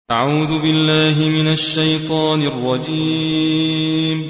أعوذ بالله من الشيطان الرجيم.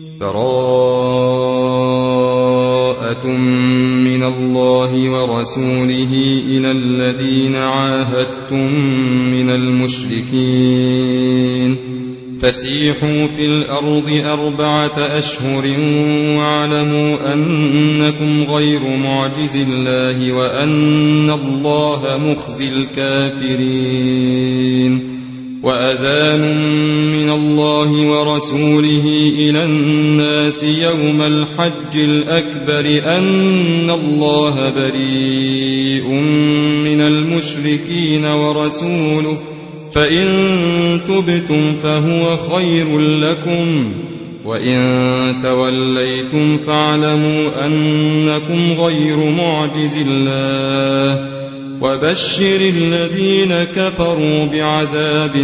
براءة من الله ورسوله إلى الذين عاهدتم من المشركين فسيحوا في الأرض 4 أشهر واعلموا أنكم غير معجز الله وأن الله مخزي الكافرين. وأذان من الله ورسوله إلى الناس يوم الحج الأكبر أن الله بريء من المشركين ورسوله فإن تبتم فهو خير لكم وإن توليتم فاعلموا أنكم غير معجز الله وبشر الذين كفروا بعذاب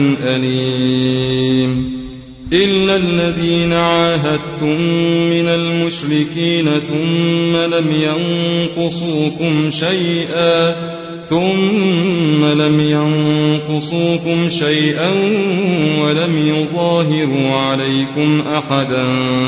أليم. إلا الذين عاهدتم من المشركين ثم لم ينقصوكم شيئا ولم يظاهروا عليكم أحدا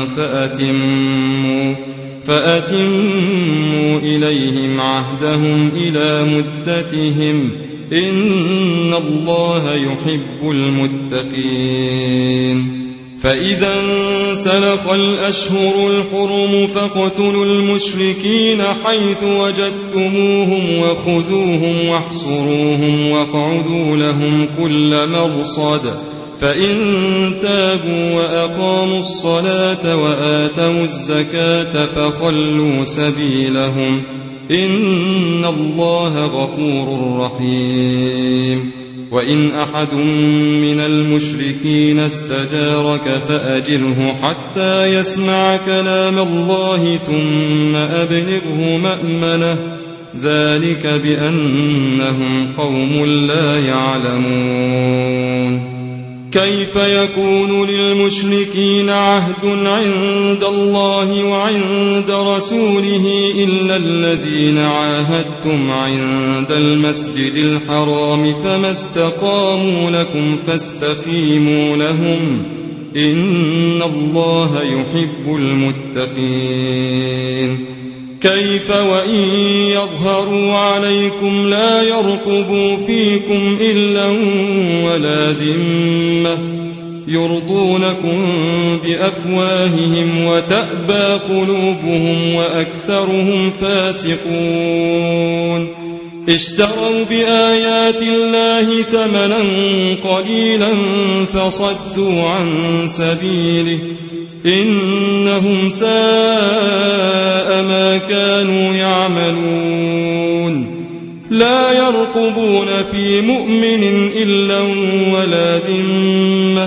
فأتموا إليهم عهدهم إلى مدتهم إن الله يحب المتقين. فإذا انسلخ الأشهر الحرم فاقتلوا المشركين حيث وجدتموهم وخذوهم واحصروهم واقعدوا لهم كل مرصد فإن تابوا وأقاموا الصلاة وآتوا الزكاة فخلوا سبيلهم إن الله غفور رحيم. وإن أحد من المشركين استجارك فأجره حتى يسمع كلام الله ثم أبلغه مأمنه ذلك بأنهم قوم لا يعلمون. كيف يكون للمشركين عهد عند الله وعند رسوله إلا الذين عاهدتم عند المسجد الحرام فما استقاموا لكم فاستقيموا لهم إن الله يحب المتقين. كيف وإن يظهروا عليكم لا يرقبوا فيكم إلا ولا ذمة يرضونكم بأفواههم وتأبى قلوبهم وأكثرهم فاسقون. اشتروا بآيات الله ثمنا قليلا فصدوا عن سبيله إنهم ساء ما كانوا يعملون. لا يرقبون في مؤمن إلا ولا ذمة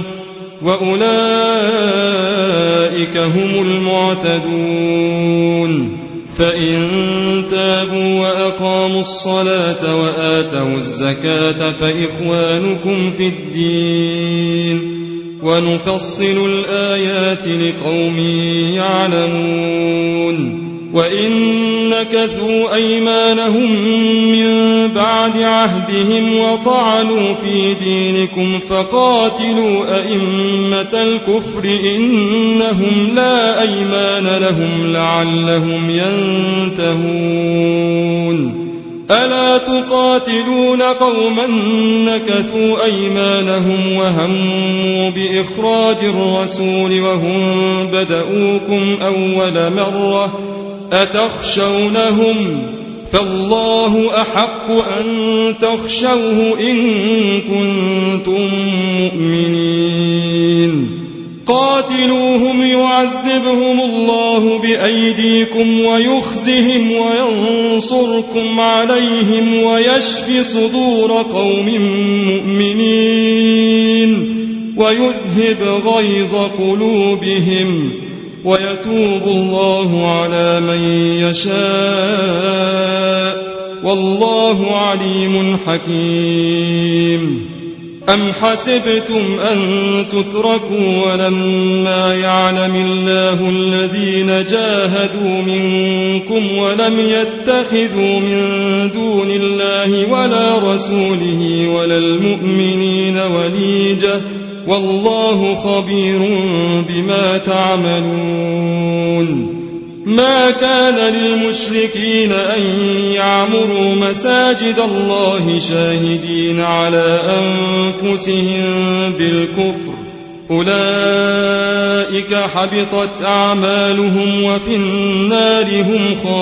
وأولئك هم المعتدون. فإن تابوا وأقاموا الصلاة وآتوا الزكاة فإخوانكم في الدين ونفصل الآيات لقوم يعلمون. وإن نكثوا أيمانهم من بعد عهدهم وطعنوا في دينكم فقاتلوا أئمة الكفر إنهم لا أيمان لهم لعلهم ينتهون. ألا تقاتلون قوما نكثوا أيمانهم وهموا بإخراج الرسول وهم بدؤوكم أول مرة أتخشونهم فالله أحق أن تخشوه إن كنتم مؤمنين. قاتلوهم يعذبهم الله بأيديكم ويخزهم وينصركم عليهم ويشفي صدور قوم مؤمنين ويذهب غيظ قلوبهم ويتوب الله على من يشاء والله عليم حكيم. أم حسبتم أن تتركوا ولما يعلم الله الذين جاهدوا منكم ولم يتخذوا من دون الله ولا رسوله ولا المؤمنين وليجة والله خبير بما تعملون ما كان للمشركين أن يعمروا مساجد الله شاهدين على أنفسهم بالكفر أولئك حبطت أعمالهم وفي النار هم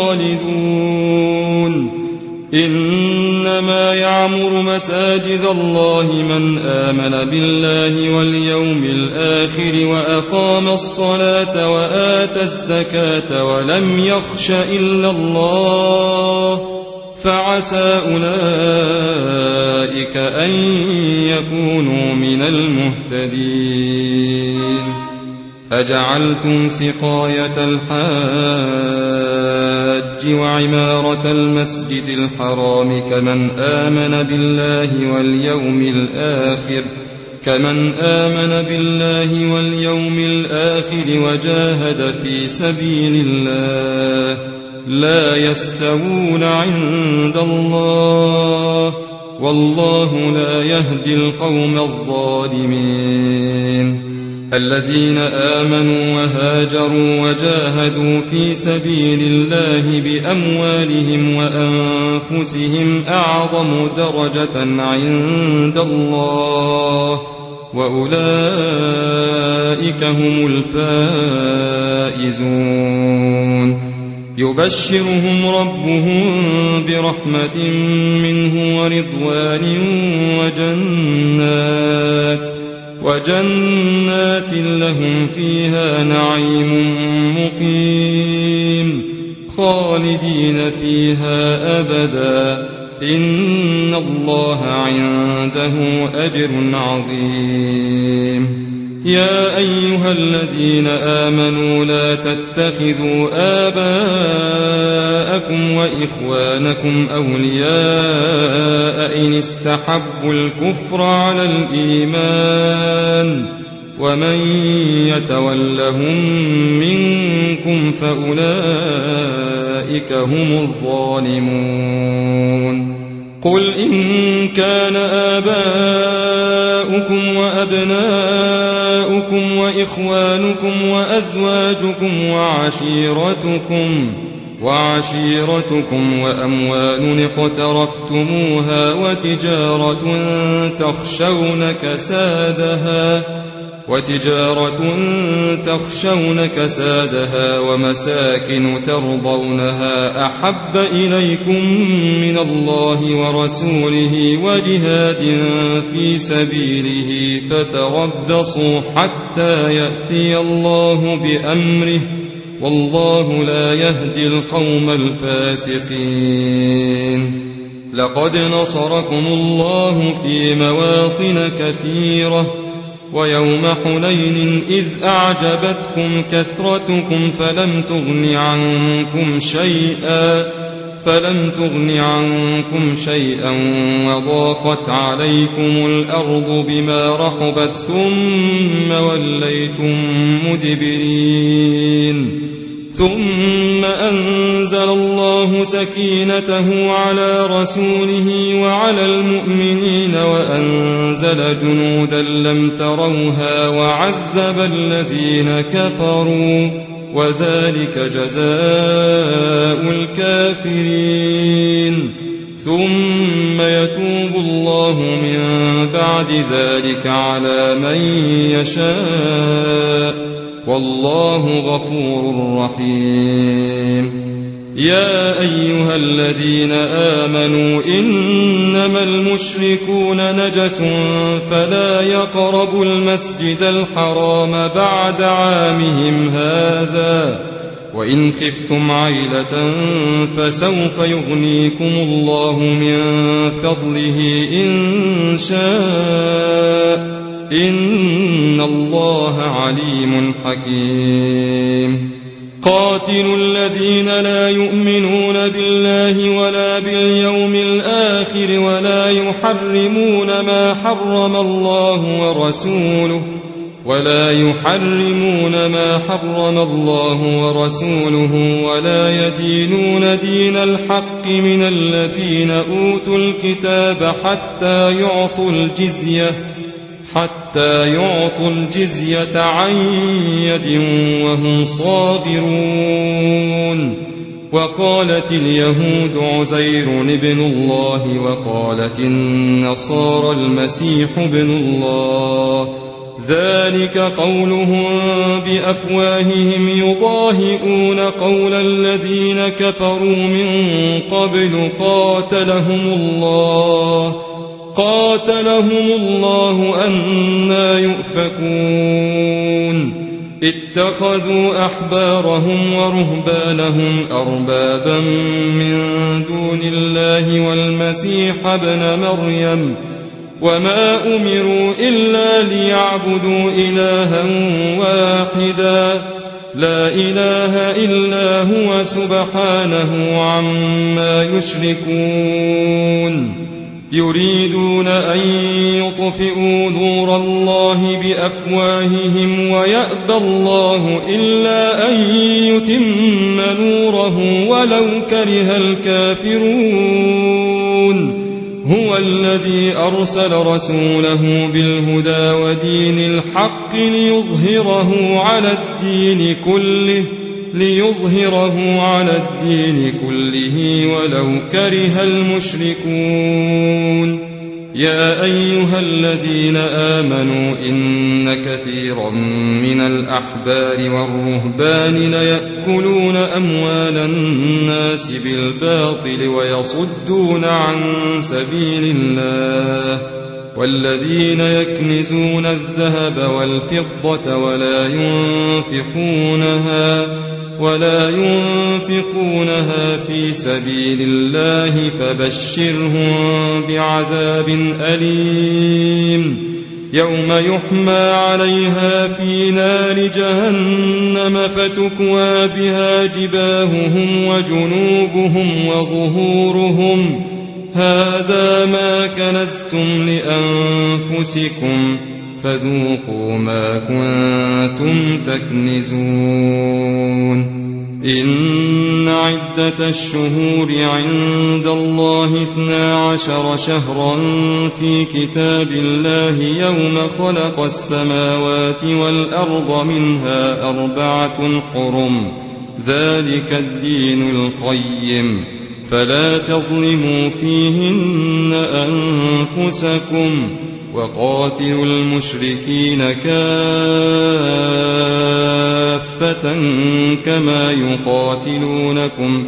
خالدون إنما يعمر مساجد الله من آمن بالله واليوم الآخر وأقام الصلاة وآتى الزكاة ولم يخش إلا الله فعسى أولئك أن يكونوا من المهتدين أجعلتم سقاية الحاج وعمارة المسجد الحرام كمن آمن بالله واليوم الآخر وجاهد في سبيل الله لا يستوون عند الله والله لا يهدي القوم الظالمين الذين آمنوا وهاجروا وجاهدوا في سبيل الله بأموالهم وأنفسهم أعظم درجة عند الله وأولئك هم الفائزون يبشرهم ربهم برحمة منه ورضوان وجنات لهم فيها نعيم مقيم خالدين فيها أبدا إن الله عنده أجر عظيم يا أيها الذين آمنوا لا تتخذوا آباءكم وإخوانكم أولياء إن استحبوا الكفر على الإيمان ومن يتولهم منكم فأولئك هم الظالمون قل إن كان آباؤكم وأبناؤكم وإخوانكم وأزواجكم وعشيرتكم وأموال اقترفتموها وتجارة تخشون كسادها ومساكن ترضونها أحب إليكم من الله ورسوله وجهاد في سبيله فتربصوا حتى يأتي الله بأمره والله لا يهدي القوم الفاسقين لقد نصركم الله في مواطن كثيرة ويوم حنين إذ أعجبتكم كثرتكم فلم تغن عنكم شيئا وضاقت عليكم الأرض بما رحبت ثم وليتم مدبرين ثم أنزل الله سكينته على رسوله وعلى المؤمنين وأنزل جنودا لم تروها وعذب الذين كفروا وذلك جزاء الكافرين ثم يتوب الله من بعد ذلك على من يشاء والله غفور رحيم يا أيها الذين آمنوا إنما المشركون نجس فلا يقربوا المسجد الحرام بعد عامهم هذا وإن خفتم عيلة فسوف يغنيكم الله من فضله إن شاء إن الله عليم حكيم قاتلوا الذين لا يؤمنون بالله ولا باليوم الآخر ولا يحرمون ما حرم الله ورسوله ولا يدينون دين الحق من الذين أوتوا الكتاب حتى يعطوا الجزية عن يد وهم صاغرون. وقالت اليهود عزير ابن الله وقالت النصارى المسيح ابن الله، ذلك قولهم بأفواههم يضاهئون قول الذين كفروا من قبل قاتلهم الله أنى يؤفكون. اتخذوا أحبارهم ورهبانهم أربابا من دون الله والمسيح ابن مريم وما أمروا إلا ليعبدوا إلها واحدا لا إله إلا هو سبحانه عما يشركون. يريدون أن يطفئوا نور الله بأفواههم ويأبى الله إلا أن يتم نوره ولو كره الكافرون. هو الذي أرسل رسوله بالهدى ودين الحق ليظهره على الدين كله ولو كره المشركون. يا أيها الذين آمنوا إن كثيرا من الأحبار والرهبان ليأكلون أموال الناس بالباطل ويصدون عن سبيل الله، والذين يكنزون الذهب والفضة ولا ينفقونها في سبيل الله فبشرهم بعذاب أليم يوم يحمى عليها في نار جهنم فتكوى بها جباههم وجنوبهم وظهورهم هذا ما كنزتم لأنفسكم فذوقوا ما كنتم تكنزون. إن عدة الشهور عند الله 12 شهرا في كتاب الله يوم خلق السماوات والأرض منها 4 حرم ذلك الدين القيم فلا تظلموا فيهن أنفسكم وقاتلوا المشركين كافة كما يقاتلونكم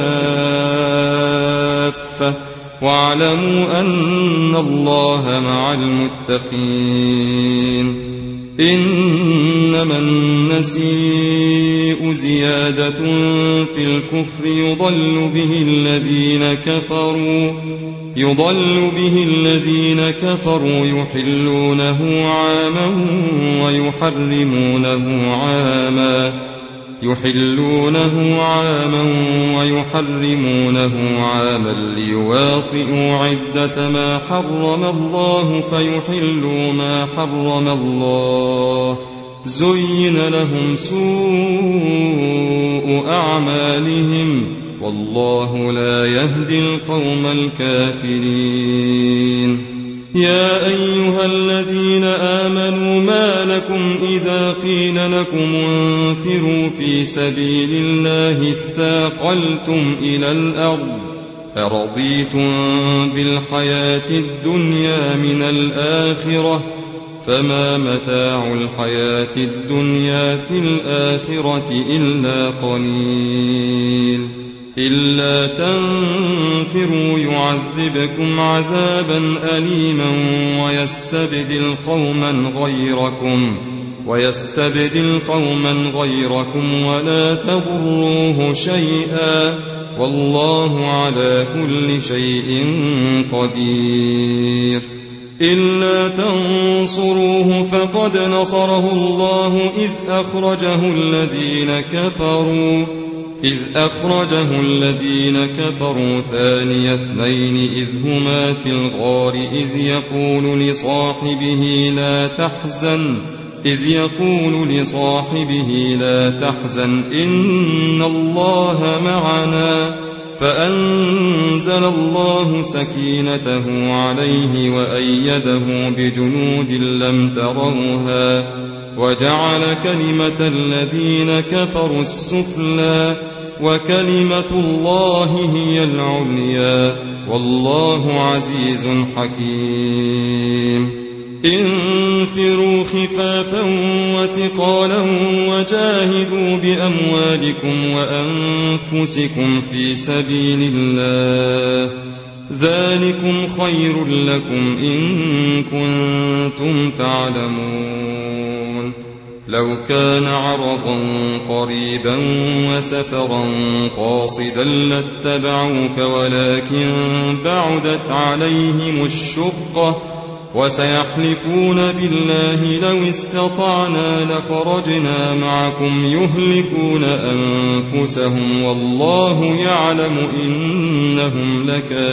كافة واعلموا أن الله مع المتقين. إنما النسيء زيادة في الكفر يضل به الذين كفروا يحلونه عاما ويحرمونه عاما ليواطئوا عدة ما حرم الله فيحلوا ما حرم الله زين لهم سوء أعمالهم والله لا يهدي القوم الكافرين. يا أيها الذين آمنوا ما لكم إذا قيل لكم انفروا في سبيل الله اثاقلتم إلى الأرض أرضيتم بالحياة الدنيا من الآخرة فما متاع الحياة الدنيا في الآخرة إلا قليل. إلا تنفروا يعذبكم عذابا أليما ويستبدل قوما غيركم ولا تضروه شيئا والله على كل شيء قدير. إلا تنصروه فقد نصره الله إذ أخرجه الذين كفروا ثاني اثنين إذ هما في الغار إذ يقول لصاحبه لا تحزن إن الله معنا فأنزل الله سكينته عليه وأيده بجنود لم تروها وجعل كلمة الذين كفروا السفلى وكلمة الله هي العليا والله عزيز حكيم انفروا خفافا وثقالا وجاهدوا بأموالكم وأنفسكم في سبيل الله ذلكم خير لكم إن كنتم تعلمون لو كان عرضا قريبا وسفرا قاصدا لاتبعوك ولكن بعدت عليهم الشقة وسيحلفون بالله لو استطعنا لخرجنا معكم يهلكون أنفسهم والله يعلم إنهم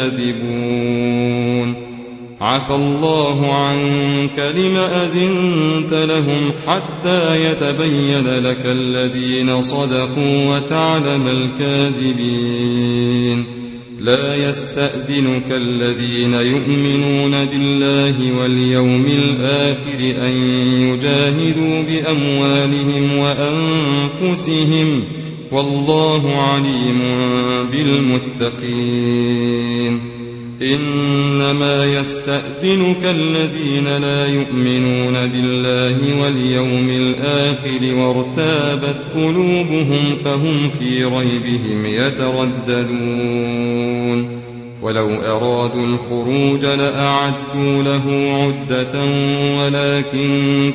لكاذبون عفى الله عنك لم أذنت لهم حتى يتبين لك الذين صدقوا وتعلم الكاذبين لا يستأذنك الذين يؤمنون بالله واليوم الآخر أن يجاهدوا بأموالهم وأنفسهم والله عليم بالمتقين إنما يستأذنك الذين لا يؤمنون بالله واليوم الآخر وارتابت قلوبهم فهم في ريبهم يترددون ولو أرادوا الخروج لأعدوا له عدة ولكن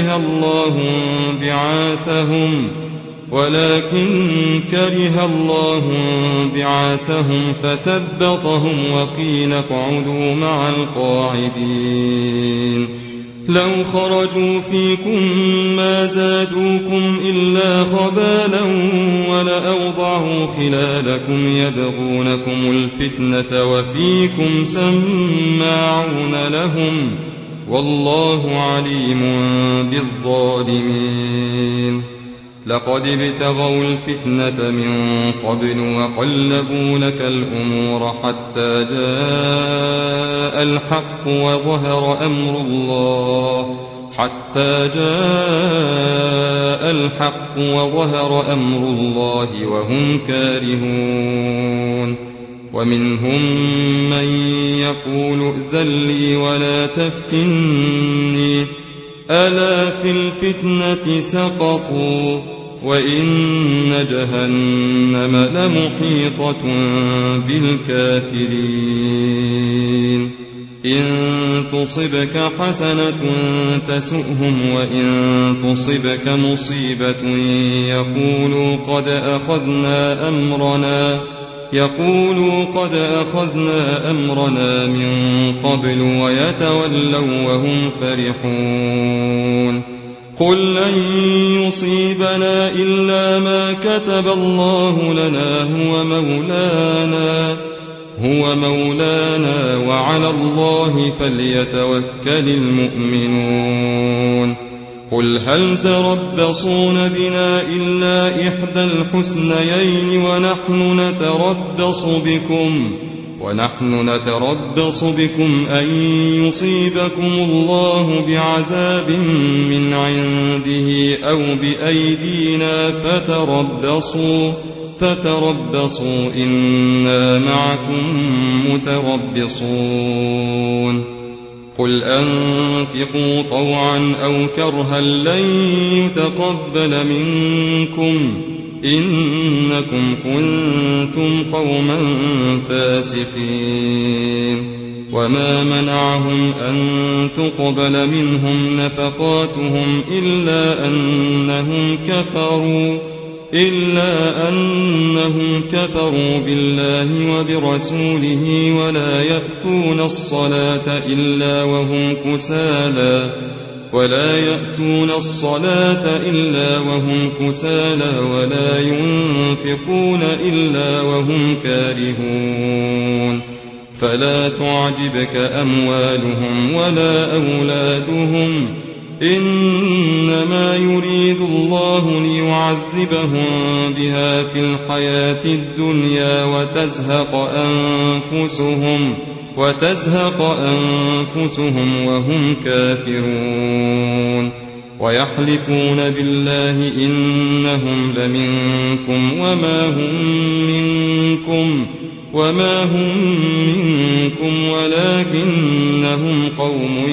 كره الله بعاثهم فثبطهم وقيل اقعدوا مع القاعدين لو خرجوا فيكم ما زادوكم إلا خبالا ولأوضعوا خلالكم يبغونكم الفتنة وفيكم سماعون لهم والله عليم بالظالمين لقد ابتغوا الفتنة من قبل وقلبوا لك الأمور حتى جاء الحق وظهر أمر الله وهم كارهون ومنهم من يقول ائذن لي ولا تفتني ألا في الفتنة سقطوا وإن جهنم لمحيطة بالكافرين إن تصبك حسنة تسؤهم وإن تصبك مصيبة يقولوا قد أخذنا أمرنا من قبل ويتولوا وهم فرحون قل لن يصيبنا إلا ما كتب الله لنا هو مولانا وعلى الله فليتوكل المؤمنون قل هل تربصون بنا إلا إحدى الحسنيين ونحن نتربص بكم أن يصيبكم الله بعذاب من عنده أو بأيدينا فتربصوا إنا معكم متربصون قل أنفقوا طوعا أو كرها لن يتقبل منكم إنكم كنتم قوما فاسقين وما منعهم أن تقبل منهم نفقاتهم إلا إلا أنهم كفروا بالله وبرسوله ولا يأتون الصلاة إلا وهم كسالى ولا ينفقون إلا وهم كارهون فلا تعجبك أموالهم ولا أولادهم إنما يريد الله ليعذبهم بها في الحياة الدنيا وتزهق أنفسهم وهم كافرون ويحلفون بالله إنهم لمنكم وما هم منكم ولكنهم قوم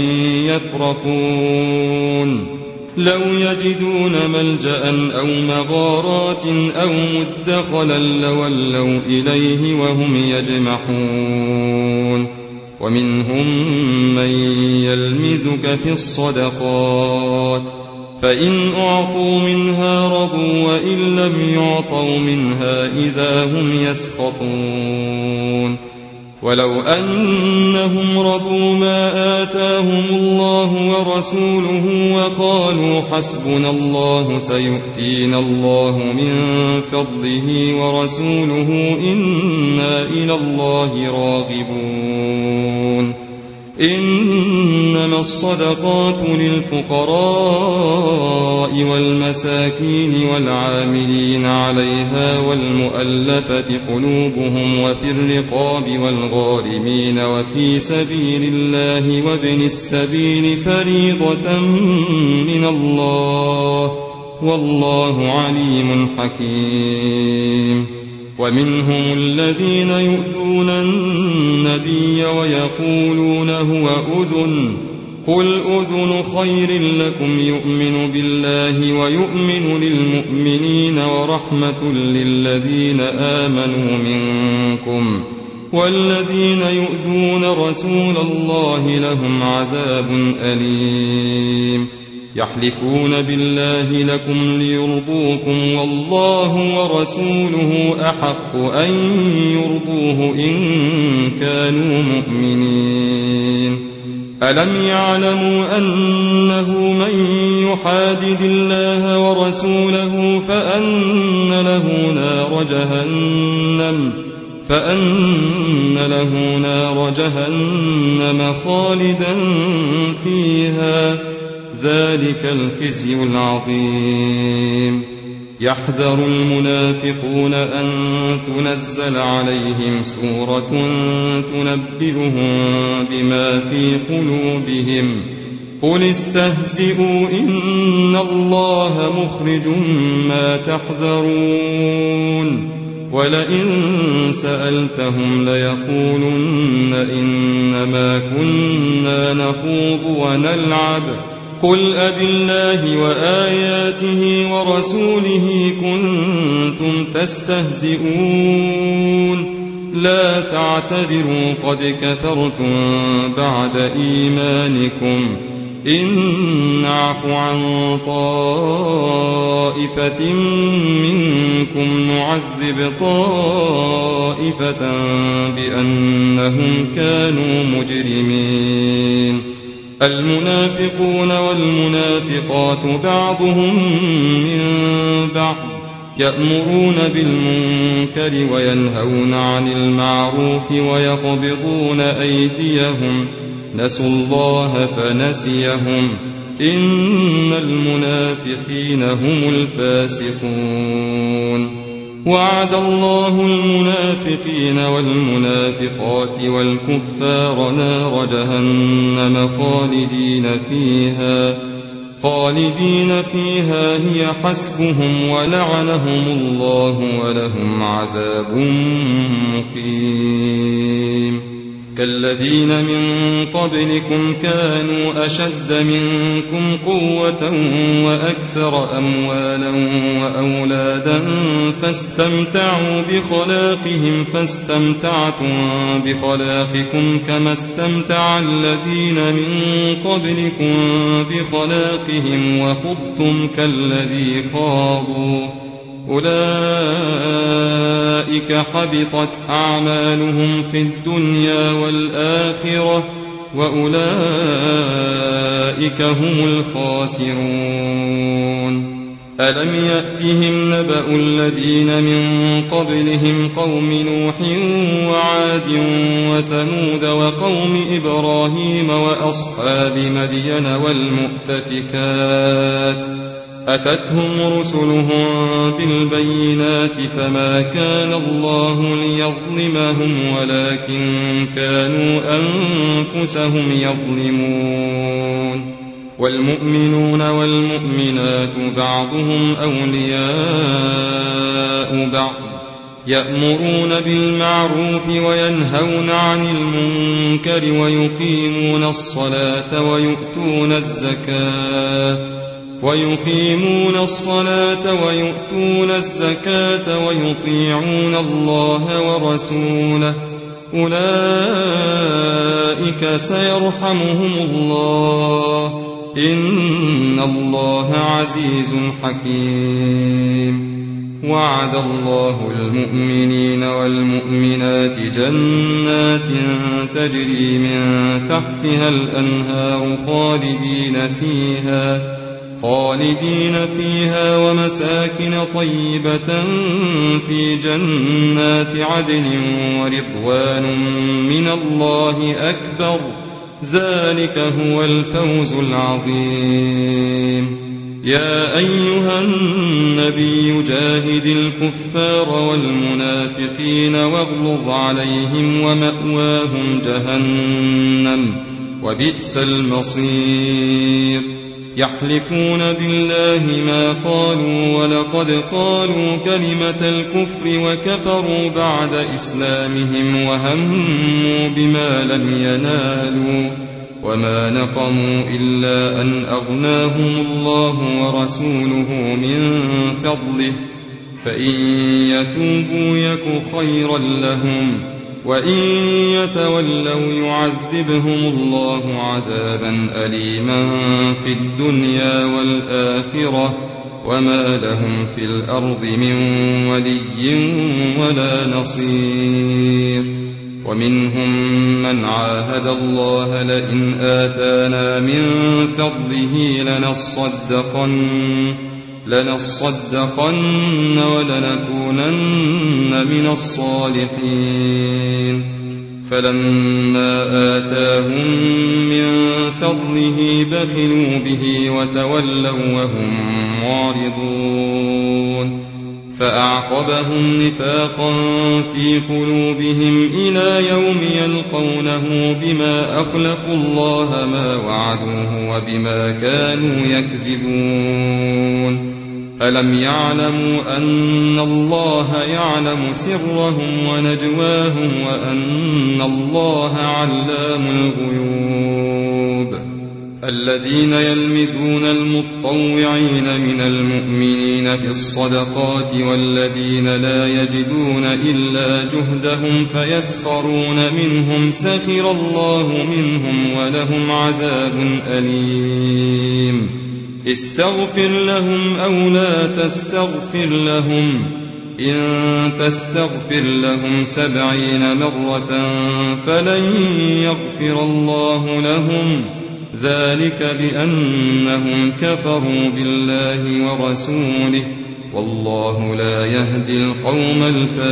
يفرقون لو يجدون ملجأ أو مغارات أو مدخلا لولوا إليه وهم يجمحون ومنهم من يلمزك في الصدقات فإن أعطوا منها رضوا وإن لم يعطوا منها إذا هم يسخطون ولو أنهم رضوا ما آتاهم الله ورسوله وقالوا حسبنا الله سيؤتينا الله من فضله ورسوله إنا إلى الله راغبون إنما الصدقات للفقراء والمساكين والعاملين عليها والمؤلفة قلوبهم وفي الرقاب والغارمين وفي سبيل الله وابن السبيل فريضة من الله والله عليم حكيم ومنهم الذين يؤذون النبي ويقولون هو أذن قل أذن خير لكم يؤمن بالله ويؤمن للمؤمنين ورحمة للذين آمنوا منكم والذين يؤذون رسول الله لهم عذاب أليم يحلفون بالله لكم ليرضوكم والله ورسوله أحق أن يرضوه إن كانوا مؤمنين ألم يعلموا أنه من يحادد الله ورسوله فأن له نار جهنم خالدا فيها ذلك الخزي العظيم يحذر المنافقون أن تنزل عليهم سورة تنبئهم بما في قلوبهم قل استهزئوا إن الله مخرج ما تحذرون ولئن سألتهم ليقولن إنما كنا نخوض ونلعب قل أبالله وآياته ورسوله كنتم تستهزئون لا تعتذروا قد كفرتم بعد إيمانكم إن نعف عن طائفة منكم نعذب طائفة بأنهم كانوا مجرمين المنافقون والمنافقات بعضهم من بعض يأمرون بالمنكر وينهون عن المعروف ويقبضون أيديهم نسوا الله فنسيهم إن المنافقين هم الفاسقون وعد الله المنافقين والمنافقات والكفار نار جهنم خالدين فيها هي حسبهم ولعنهم الله ولهم عذاب مقيم كالذين من قبلكم كانوا أشد منكم قوة وأكثر أموالا وأولادا فاستمتعوا بخلاقهم فاستمتعتم بخلاقكم كما استمتع الذين من قبلكم بخلاقهم وخضتم كالذي خاضوا أولئك حبطت أعمالهم في الدنيا والآخرة وأولئك هم الخاسرون. ألم يأتهم نبأ الذين من قبلهم قوم نوح وعاد وثمود وقوم إبراهيم وأصحاب مدين والمؤتفكات أتتهم رسلهم بالبينات فما كان الله ليظلمهم ولكن كانوا أنفسهم يظلمون. والمؤمنون والمؤمنات بعضهم أولياء بعض يأمرون بالمعروف وينهون عن المنكر ويقيمون الصلاة ويؤتون الزكاة ويطيعون الله ورسوله أولئك سيرحمهم الله إن الله عزيز حكيم. وعد الله المؤمنين والمؤمنات جنات تجري من تحتها الأنهار خالدين فيها ومساكن طيبة في جنات عدن ورضوان من الله أكبر ذلك هو الفوز العظيم. يا أيها النبي جاهد الكفار والمنافقين واغلظ عليهم ومأواهم جهنم وبئس المصير. يحلفون بالله ما قالوا ولقد قالوا كلمة الكفر وكفروا بعد إسلامهم وهموا بما لم ينالوا وما نقموا إلا أن أغناهم الله ورسوله من فضله فإن يتوبوا يك خيرا لهم وإن يتولوا يعذبهم الله عذابا أليما في الدنيا والآخرة وما لهم في الأرض من ولي ولا نصير. ومنهم من عاهد الله لئن آتانا من فضله لنصدقن ولنكونن من الصالحين. فلما آتاهم من فضله بخلوا به وتولوا وهم معرضون. فأعقبهم نفاقا في قلوبهم إلى يوم يلقونه بما أخلفوا الله ما وعدوه وبما كانوا يكذبون. ألم يعلموا أن الله يعلم سرهم ونجواهم وأن الله علام الغيوب. الذين يلمزون المطوعين من المؤمنين في الصدقات والذين لا يجدون إلا جهدهم فيسخرون منهم سخر الله منهم ولهم عذاب أليم. استغفر لهم أو لا تستغفر لهم إن تستغفر لهم 70 مرة فلن يغفر الله لهم ذلك بأنهم كفروا بالله ورسوله والله لا يهدي القوم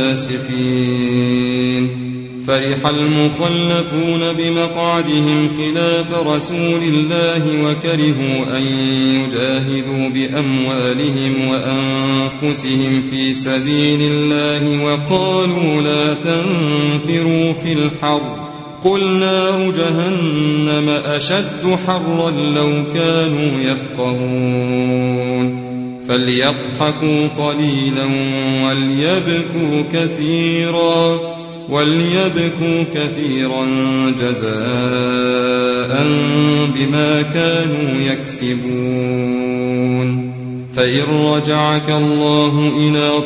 الفاسقين. فرح المخلفون بمقعدهم خلاف رسول الله وكرهوا أن يجاهدوا بأموالهم وأنفسهم في سبيل الله وقالوا لا تنفروا في الحر قل نار جهنم أشد حرا لو كانوا يفقهون. فليضحكوا قليلا وليبكوا كثيرا جزاء بما كانوا يكسبون. فإن رجعك الله إلى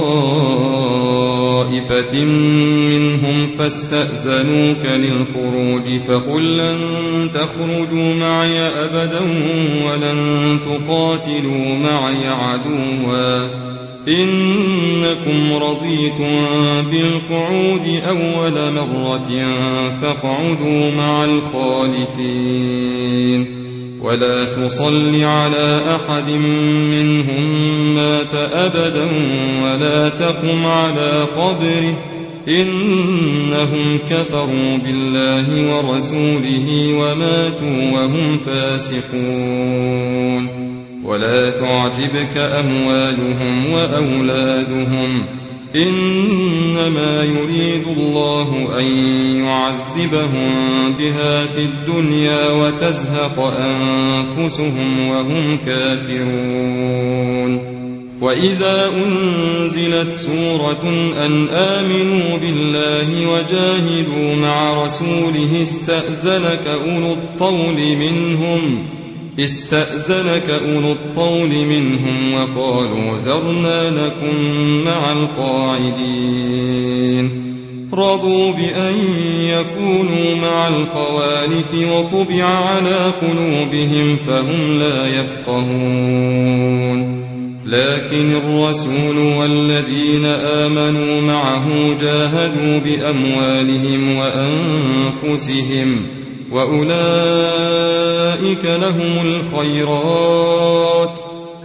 طائفة منهم فاستأذنوك للخروج فقل لن تخرجوا معي أبدا ولن تقاتلوا معي عدوا إنكم رضيتم بالقعود أول مرة فاقعدوا مع الخالفين ولا تصل على أحد منهم مات أبدا ولا تقم على قبره إنهم كفروا بالله ورسوله وماتوا وهم فاسقون ولا تعجبك أموالهم وأولادهم إنما يريد الله أن يعذبهم بها في الدنيا وتزهق أنفسهم وهم كافرون وإذا أنزلت سورة أن آمنوا بالله وجاهدوا مع رسوله استأذنك أولو الطول منهم وقالوا ذرنا نكن مع القاعدين رضوا بأن يكونوا مع الخوالف وطبع على قلوبهم فهم لا يفقهون لكن الرسول والذين آمنوا معه جاهدوا بأموالهم وأنفسهم وأولئك لهم الخيرات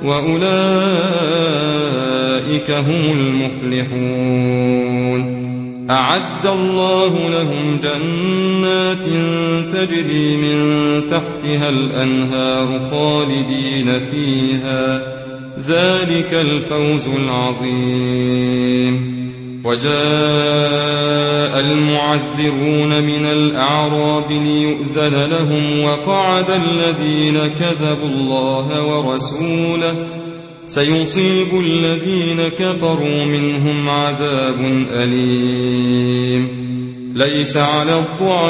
وأولئك هم المفلحون أعد الله لهم جنات تجري من تحتها الأنهار خالدين فيها ذلك الفوز العظيم وجاء المعذرون من الأعراب ليؤذن لهم وقعد الذين كذبوا الله ورسوله سيصيب الذين كفروا منهم عذاب أليم ليس على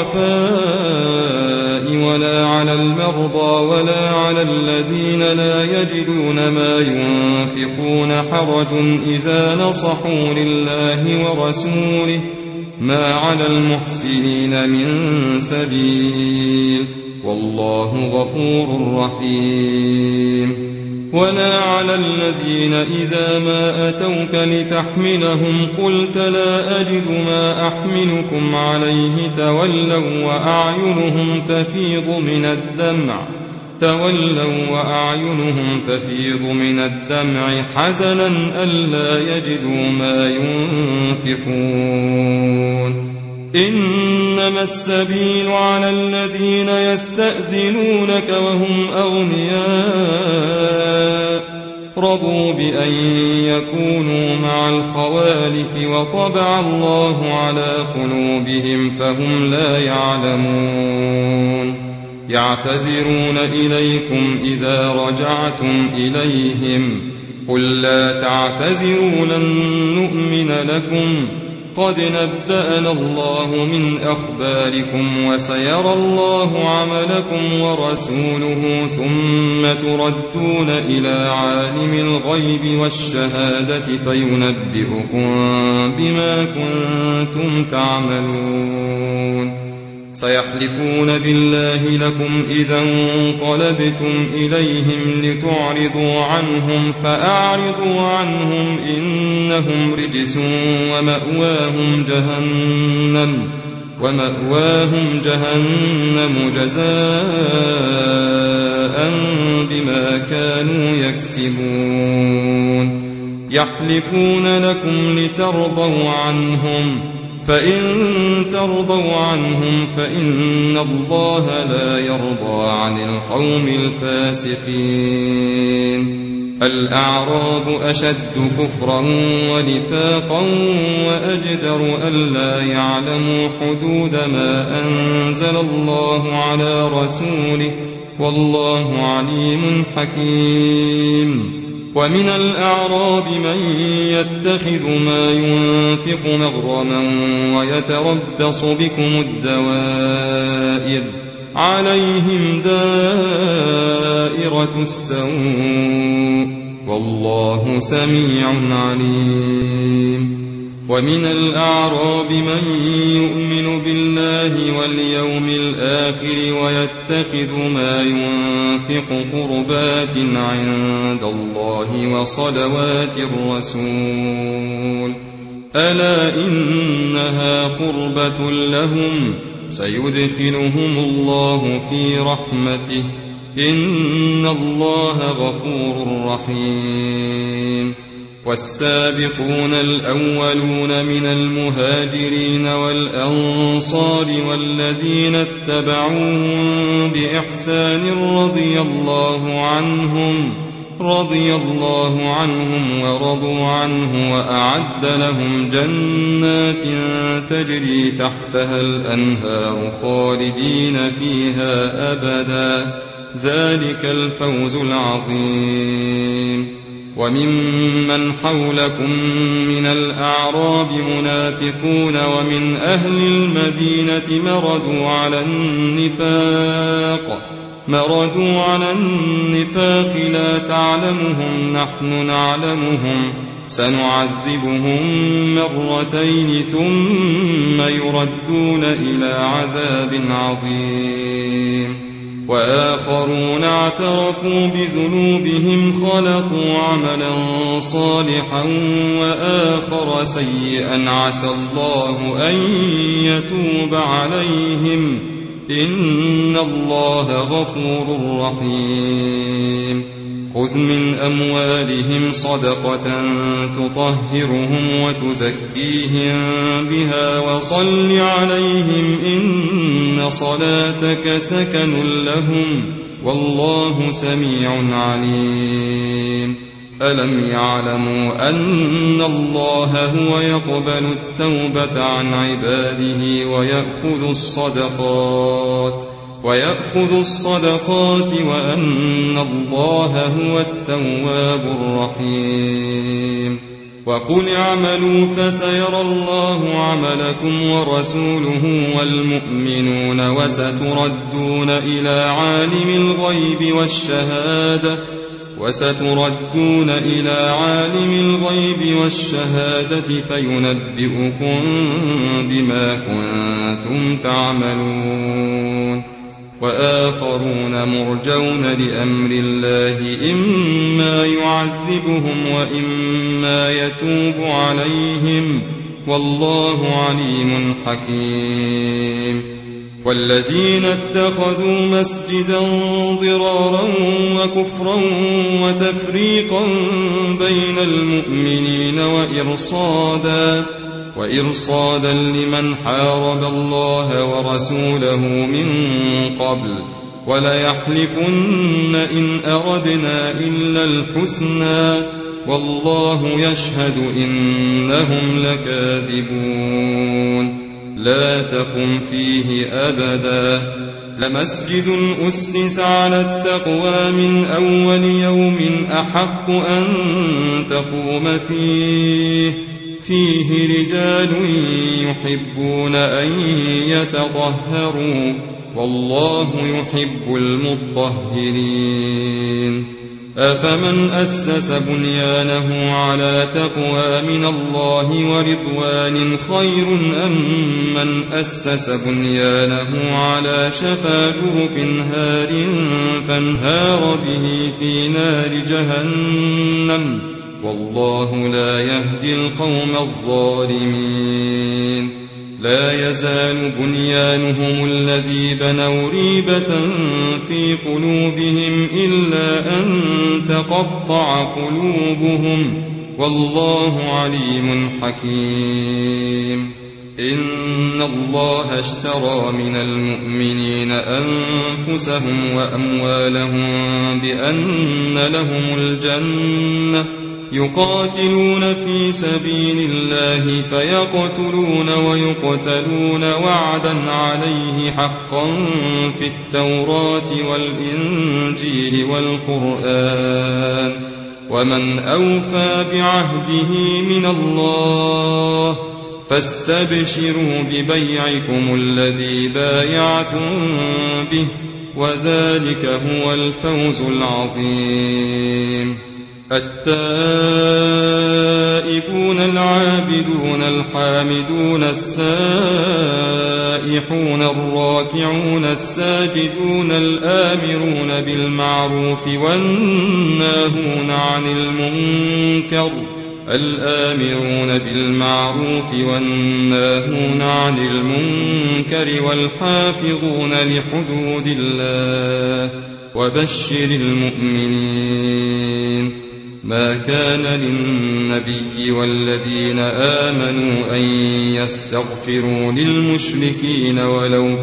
الضعفاء ولا على المرضى ولا على الذين لا يجدون ما ينفقون حرج إذا نصحوا لله ورسوله ما على المحسنين من سبيل والله غفور رحيم ولا على الذين إذا ما أتوك لتحملهم قلت لا أجد ما أحملكم عليه تولوا وأعينهم تفيض من الدمع حزنا ألا يجدوا ما ينفقون إنما السبيل على الذين يستأذنونك وهم أغنياء رضوا بأن يكونوا مع الخوالف وطبع الله على قلوبهم فهم لا يعلمون يعتذرون إليكم إذا رجعتم إليهم قل لا تعتذروا لن نؤمن لكم قد نبأنا الله من أخباركم وسيرى الله عملكم ورسوله ثم تردون إلى عالم الغيب والشهادة فينبئكم بما كنتم تعملون سيحلفون بالله لكم إذا انقلبتم إليهم لتعرضوا عنهم فأعرضوا عنهم إنهم رجس ومأواهم جهنم جزاء بما كانوا يكسبون يحلفون لكم لترضوا عنهم فإن ترضوا عنهم فإن الله لا يرضى عن القوم الفاسقين الأعراب أشد كفرا ونفاقا وأجدر ألا يعلموا حدود ما أنزل الله على رسوله والله عليم حكيم ومن الأعراب من يتخذ ما ينفق مغرما ويتربص بكم الدوائر عليهم دائرة السوء والله سميع عليم ومن الأعراب من يؤمن بالله واليوم الآخر ويتخذ ما ينفق قربات عند الله وصلوات الرسول ألا إنها قربة لهم سيدخلهم الله في رحمته إن الله غفور رحيم والسابقون الأولون من المهاجرين والأنصار والذين اتبعوهم بإحسان رضي الله عنهم ورضوا عنه وأعد لهم جنات تجري تحتها الأنهار خالدين فيها أبدا ذلك الفوز العظيم وممن حولكم من الأعراب منافقون ومن أهل المدينة مردوا على النفاق لا تعلمهم نحن نعلمهم سنعذبهم مرتين ثم يردون إلى عذاب عظيم وآخرون اعترفوا بذنوبهم خلطوا عملا صالحا وآخر سيئا عسى الله أن يتوب عليهم إن الله غفور رحيم خذ من أموالهم صدقة تطهرهم وتزكيهم بها وصل عليهم إن صلاتك سكن لهم والله سميع عليم ألم يعلموا أن الله هو يقبل التوبة عن عباده ويأخذ الصدقات وأن الله هو التواب الرحيم وقل اعملوا فسيرى الله عملكم ورسوله والمؤمنون وستردون إلى عالم الغيب والشهادة فينبئكم بما كنتم تعملون وآخرون مرجون لأمر الله إما يعذبهم وإما يتوب عليهم والله عليم حكيم والذين اتخذوا مسجدا ضرارا وكفرا وتفريقا بين المؤمنين وإرصادا لمن حارب الله ورسوله من قبل وليحلفن إن أردنا إلا الحسنى والله يشهد إنهم لكاذبون لا تقم فيه أبدا لمسجد أسس على التقوى من أول يوم أحق أن تقوم فيه رجال يحبون أن يتطهروا والله يحب المطهرين أفمن أسس بنيانه على تقوى من الله ورضوان خير أم من أسس بنيانه على شفا جرف هار فانهار به في نار جهنم والله لا يهدي القوم الظالمين لا يزال بنيانهم الذي بنوا ريبة في قلوبهم إلا أن تقطع قلوبهم والله عليم حكيم إن الله اشترى من المؤمنين أنفسهم وأموالهم بأن لهم الجنة يقاتلون في سبيل الله فيقتلون ويقتلون وعدا عليه حقا في التوراة والإنجيل والقرآن ومن أوفى بعهده من الله فاستبشروا ببيعكم الذي بايعتم به وذلك هو الفوز العظيم التائب التائبون العابدون الحامدون السائحون الراكعون الساجدون الآمرون بالمعروف والناهون عن المنكر والحافظون لحدود الله وبشر المؤمنين. ما كان للنبي والذين آمنوا أن يستغفروا للمشركين ولو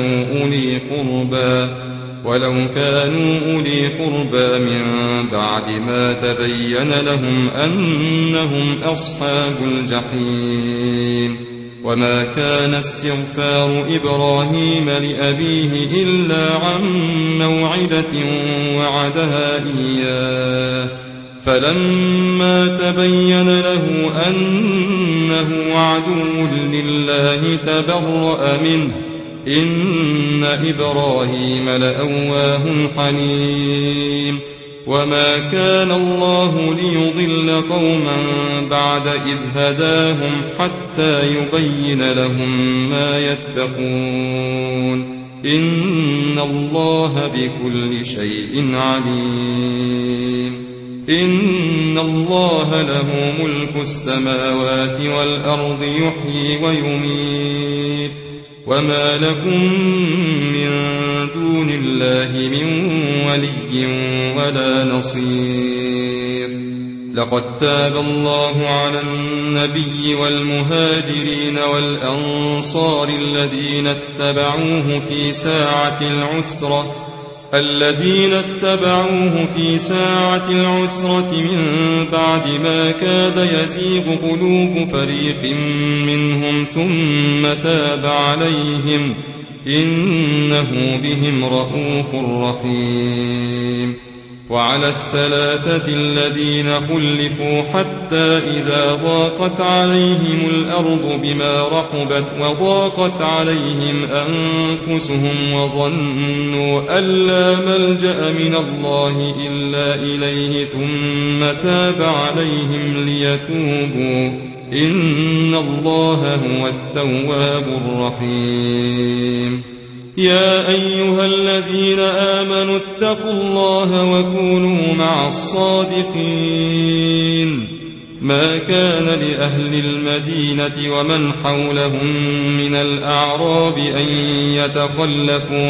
كانوا أولي قربى من بعد ما تبين لهم أنهم أصحاب الجحيم. وما كان استغفار إبراهيم لأبيه إلا عن موعدة وعدها إياه فلما تبين له أنه عدو لله تبرأ منه إن إبراهيم لأواه حليم. وما كان الله ليضل قوما بعد إذ هداهم حتى يبين لهم ما يتقون إن الله بكل شيء عليم. إن الله له ملك السماوات والأرض يحيي ويميت وما لكم من دون الله من ولي ولا نصير. لقد تاب الله على النبي والمهاجرين والأنصار الذين اتبعوه في ساعة العسرة من بعد ما كاد يزيغ قلوب فريق منهم ثم تاب عليهم إنه بهم رءوف رحيم. وعلى الثلاثة الذين خلفوا حتى إذا ضاقت عليهم الأرض بما رحبت وضاقت عليهم أنفسهم وظنوا أن لا ملجأ من الله إلا إليه ثم تاب عليهم ليتوبوا إن الله هو التواب الرحيم. يا أيها الذين آمنوا اتقوا الله وكونوا مع الصادقين. ما كان لأهل المدينة ومن حولهم من الأعراب أن يتخلفوا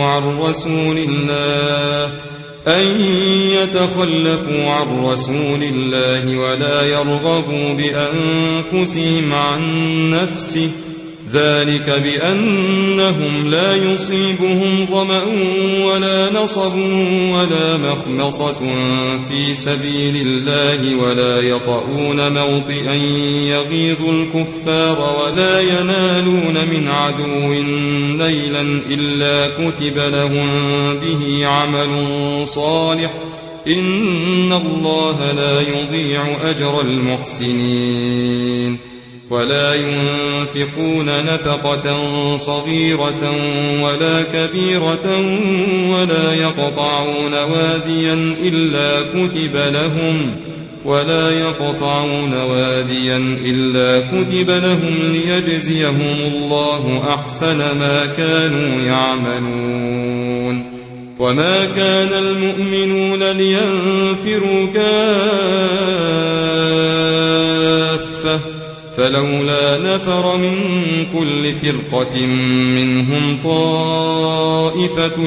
عن رسول الله ولا يرغبوا بأنفسهم عن نفسه ذلك بأنهم لا يصيبهم ظمأ ولا نصب ولا مخمصة في سبيل الله ولا يطؤون موطئا يغيظ الكفار ولا ينالون من عدو نيلا إلا كتب لهم به عمل صالح إن الله لا يضيع أجر المحسنين. ولا ينفقون نفقة صغيرة ولا كبيرة ولا يقطعون واديا إلا كتب لهم ليجزيهم الله أحسن ما كانوا يعملون. وما كان المؤمنون لينفروا كافة فلولا نفر من كل فرقة منهم طائفة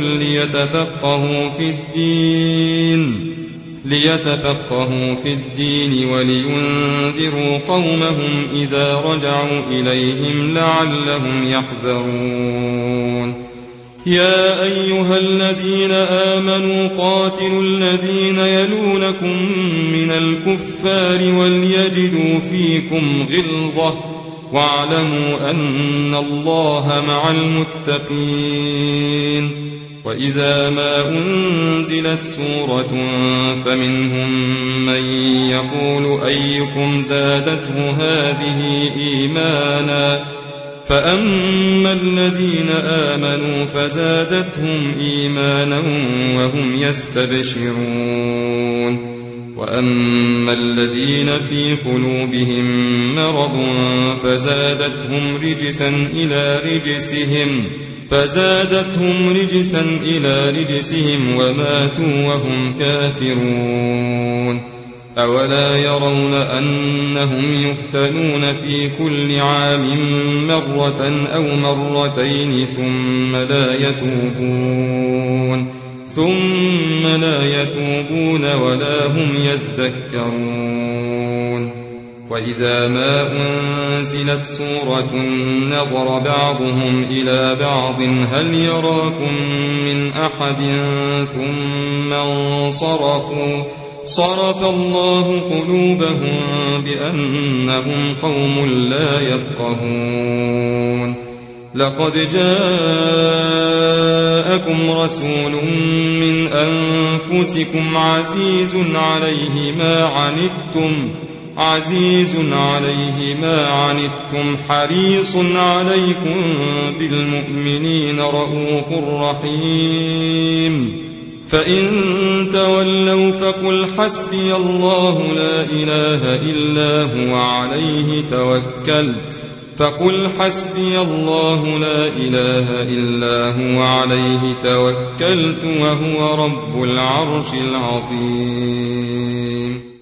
ليتفقهوا في الدين ولينذروا قومهم إذا رجعوا إليهم لعلهم يحذرون. يا أيها الذين آمنوا قاتلوا الذين يلونكم من الكفار وليجدوا فيكم غلظة واعلموا أن الله مع المتقين. وإذا ما أنزلت سورة فمنهم من يقول أيكم زادته هذه إيمانا فأما الذين آمنوا فزادتهم إيمانا وهم يستبشرون. فأما الذين في قلوبهم مرض فزادتهم رجسا إلى رجسهم وماتوا وهم كافرون أولا يرون أنهم يفتنون في كل عام مرة أو مرتين ثم لا يتوبون ولا هم يذكرون وإذا ما أنزلت سورة نظر بعضهم إلى بعض هل يراكم من أحد ثم انصرفوا صرف الله قلوبهم بأنهم قوم لا يفقهون لقد جاءكم رسول من أنفسكم عزيز عليه ما عنتم حريص عليكم بالمؤمنين رءوف رحيم فإن تولوا فقل حسبي الله لا إله إلا هو عليه توكلت وهو رب العرش العظيم.